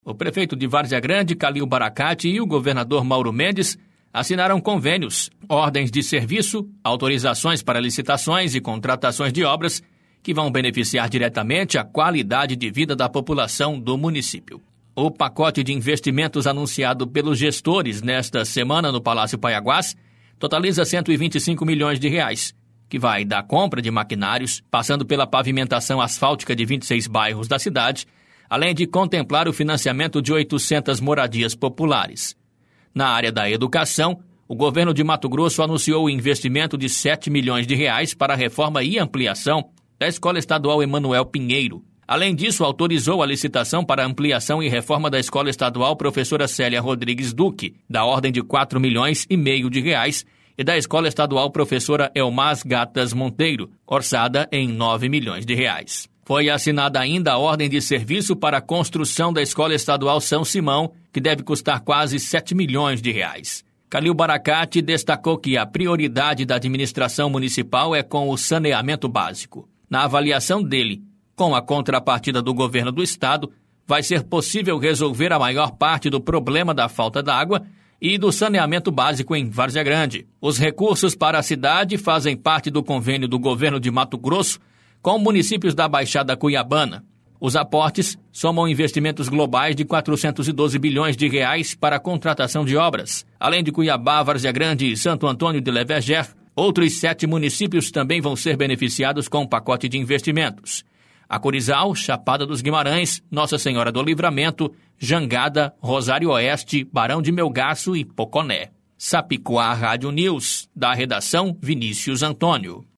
O prefeito de Várzea Grande, Kalil Baracate, e o governador Mauro Mendes assinaram convênios, ordens de serviço, autorizações para licitações e contratações de obras que vão beneficiar diretamente a qualidade de vida da população do município. O pacote de investimentos anunciado pelos gestores nesta semana no Palácio Paiaguás totaliza 125 milhões de reais, que vai da compra de maquinários, passando pela pavimentação asfáltica de 26 bairros da cidade, além de contemplar o financiamento de 800 moradias populares. Na área da educação, o governo de Mato Grosso anunciou o investimento de 7 milhões de reais para a reforma e ampliação da Escola Estadual Emanuel Pinheiro. Além disso, autorizou a licitação para ampliação e reforma da Escola Estadual Professora Célia Rodrigues Duque, da ordem de 4 milhões e meio de reais, e da Escola Estadual Professora Elmas Gatas Monteiro, orçada em 9 milhões de reais. Foi assinada ainda a ordem de serviço para a construção da Escola Estadual São Simão, que deve custar quase 7 milhões de reais. Kalil Baracate destacou que a prioridade da administração municipal é com o saneamento básico. Na avaliação dele, com a contrapartida do governo do estado, vai ser possível resolver a maior parte do problema da falta d'água e do saneamento básico em Várzea Grande. Os recursos para a cidade fazem parte do convênio do governo de Mato Grosso com municípios da Baixada Cuiabana. Os aportes somam investimentos globais de 412 bilhões de reais para a contratação de obras. Além de Cuiabá, Várzea Grande e Santo Antônio de Leveger, outros 7 municípios também vão ser beneficiados com o pacote de investimentos: Acurizal, Chapada dos Guimarães, Nossa Senhora do Livramento, Jangada, Rosário Oeste, Barão de Melgaço e Poconé. Sapicoá Rádio News, da redação Vinícius Antônio.